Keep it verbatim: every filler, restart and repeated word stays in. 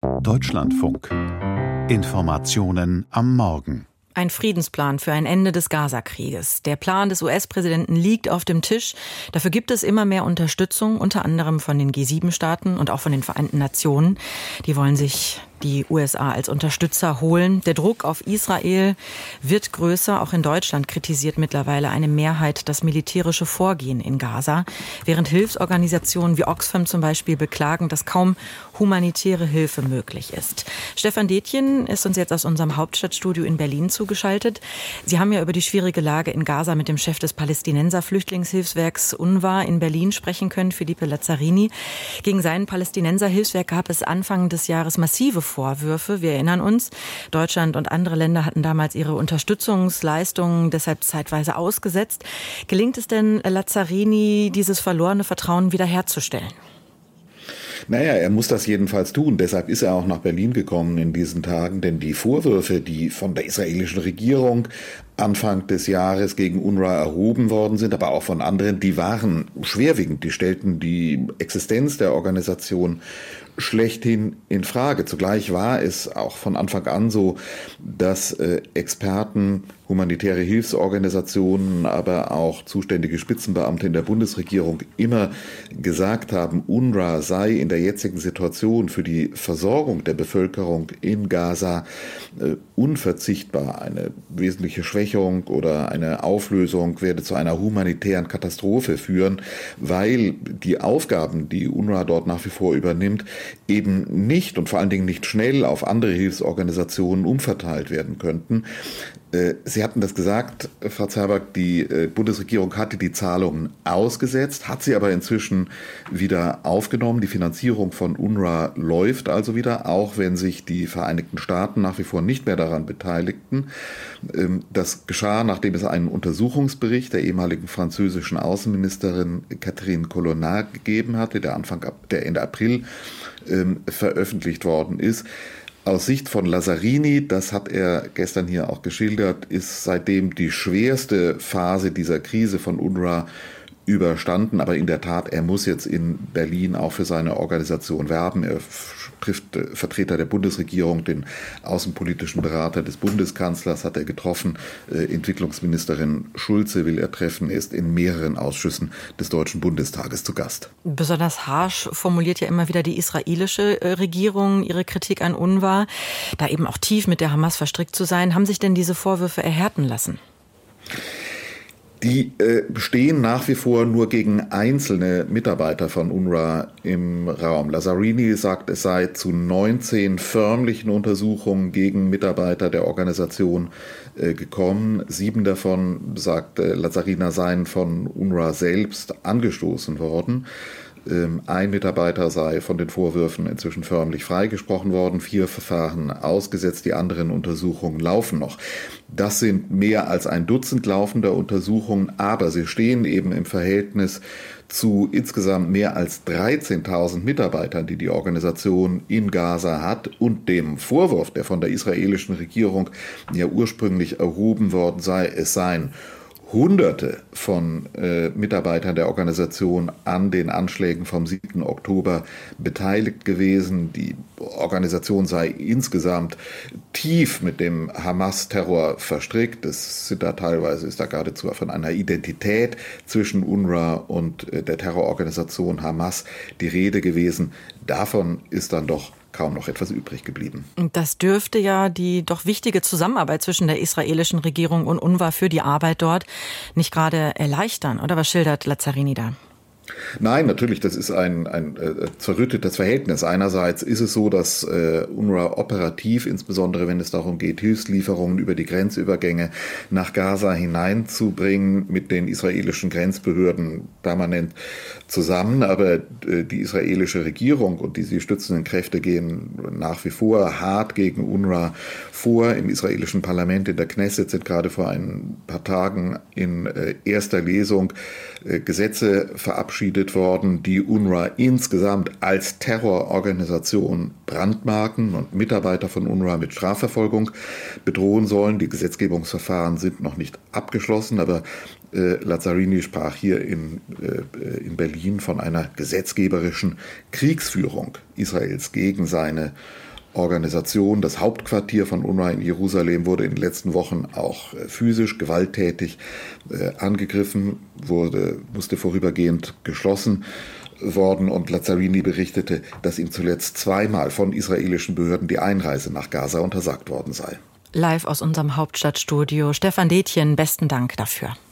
Deutschlandfunk. Informationen am Morgen. Ein Friedensplan für ein Ende des Gaza-Krieges. Der Plan des U S-Präsidenten liegt auf dem Tisch. Dafür gibt es immer mehr Unterstützung, unter anderem von den G sieben Staaten und auch von den Vereinten Nationen. Die wollen sich die U S A als Unterstützer holen. Der Druck auf Israel wird größer. Auch in Deutschland kritisiert mittlerweile eine Mehrheit das militärische Vorgehen in Gaza, während Hilfsorganisationen wie Oxfam zum Beispiel beklagen, dass kaum humanitäre Hilfe möglich ist. Stefan Detjen ist uns jetzt aus unserem Hauptstadtstudio in Berlin zugeschaltet. Sie haben ja über die schwierige Lage in Gaza mit dem Chef des Palästinenser-Flüchtlingshilfswerks UNRWA in Berlin sprechen können, Philippe Lazzarini. Gegen sein Palästinenser-Hilfswerk gab es Anfang des Jahres massive Vorwürfe. Wir erinnern uns, Deutschland und andere Länder hatten damals ihre Unterstützungsleistungen deshalb zeitweise ausgesetzt. Gelingt es denn Lazzarini, dieses verlorene Vertrauen wiederherzustellen? Naja, er muss das jedenfalls tun. Deshalb ist er auch nach Berlin gekommen in diesen Tagen. Denn die Vorwürfe, die von der israelischen Regierung Anfang des Jahres gegen UNRWA erhoben worden sind, aber auch von anderen, die waren schwerwiegend. Die stellten die Existenz der Organisation schlechthin in Frage. Zugleich war es auch von Anfang an so, dass äh, Experten, humanitäre Hilfsorganisationen, aber auch zuständige Spitzenbeamte in der Bundesregierung immer gesagt haben, UNRWA sei in der jetzigen Situation für die Versorgung der Bevölkerung in Gaza äh, unverzichtbar. Eine wesentliche Schwächung oder eine Auflösung werde zu einer humanitären Katastrophe führen, weil die Aufgaben, die UNRWA dort nach wie vor übernimmt, eben nicht und vor allen Dingen nicht schnell auf andere Hilfsorganisationen umverteilt werden könnten. Sie hatten das gesagt, Frau Zerberg, die Bundesregierung hatte die Zahlungen ausgesetzt, hat sie aber inzwischen wieder aufgenommen. Die Finanzierung von UNRWA läuft also wieder, auch wenn sich die Vereinigten Staaten nach wie vor nicht mehr daran beteiligten. Das geschah, nachdem es einen Untersuchungsbericht der ehemaligen französischen Außenministerin Catherine Colonna gegeben hatte, der Anfang, der Ende April veröffentlicht worden ist. Aus Sicht von Lazzarini, das hat er gestern hier auch geschildert, ist seitdem die schwerste Phase dieser Krise von UNRWA überstanden. Aber in der Tat, er muss jetzt in Berlin auch für seine Organisation werben. Er trifft Vertreter der Bundesregierung, den außenpolitischen Berater des Bundeskanzlers hat er getroffen. Entwicklungsministerin Schulze will er treffen. Er ist in mehreren Ausschüssen des Deutschen Bundestages zu Gast. Besonders harsch formuliert ja immer wieder die israelische Regierung ihre Kritik an UNRWA, da eben auch tief mit der Hamas verstrickt zu sein. Haben sich denn diese Vorwürfe erhärten lassen? Die äh, stehen nach wie vor nur gegen einzelne Mitarbeiter von UNRWA im Raum. Lazzarini sagt, es sei zu neunzehn förmlichen Untersuchungen gegen Mitarbeiter der Organisation äh, gekommen. Sieben davon, sagt äh, Lazzarini, seien von UNRWA selbst angestoßen worden. Ein Mitarbeiter sei von den Vorwürfen inzwischen förmlich freigesprochen worden, vier Verfahren ausgesetzt, die anderen Untersuchungen laufen noch. Das sind mehr als ein Dutzend laufender Untersuchungen, aber sie stehen eben im Verhältnis zu insgesamt mehr als dreizehntausend Mitarbeitern, die die Organisation in Gaza hat, und dem Vorwurf, der von der israelischen Regierung ja ursprünglich erhoben worden sei, es seien Hunderte von äh, Mitarbeitern der Organisation an den Anschlägen vom siebten Oktober beteiligt gewesen. Die Organisation sei insgesamt tief mit dem Hamas-Terror verstrickt. Es sind da teilweise, ist da geradezu von einer Identität zwischen UNRWA und äh, der Terrororganisation Hamas die Rede gewesen. Davon ist dann doch kaum noch etwas übrig geblieben. Das dürfte ja die doch wichtige Zusammenarbeit zwischen der israelischen Regierung und UNRWA für die Arbeit dort nicht gerade erleichtern. Oder was schildert Lazzarini da? Nein, natürlich, das ist ein, ein äh, zerrüttetes Verhältnis. Einerseits ist es so, dass äh, UNRWA operativ, insbesondere wenn es darum geht, Hilfslieferungen über die Grenzübergänge nach Gaza hineinzubringen, mit den israelischen Grenzbehörden permanent zusammen. Aber äh, die israelische Regierung und die sie stützenden Kräfte gehen nach wie vor hart gegen UNRWA vor. Im israelischen Parlament, in der Knesset, sind gerade vor ein paar Tagen in äh, erster Lesung äh, Gesetze verabschiedet worden, die UNRWA insgesamt als Terrororganisation brandmarken und Mitarbeiter von UNRWA mit Strafverfolgung bedrohen sollen. Die Gesetzgebungsverfahren sind noch nicht abgeschlossen, aber äh, Lazzarini sprach hier in, äh, in Berlin von einer gesetzgeberischen Kriegsführung Israels gegen seine Organisation. Das Hauptquartier von UNRWA in Jerusalem wurde in den letzten Wochen auch physisch gewalttätig äh, angegriffen, wurde, musste vorübergehend geschlossen worden, und Lazzarini berichtete, dass ihm zuletzt zweimal von israelischen Behörden die Einreise nach Gaza untersagt worden sei. Live aus unserem Hauptstadtstudio. Stefan Detjen, besten Dank dafür.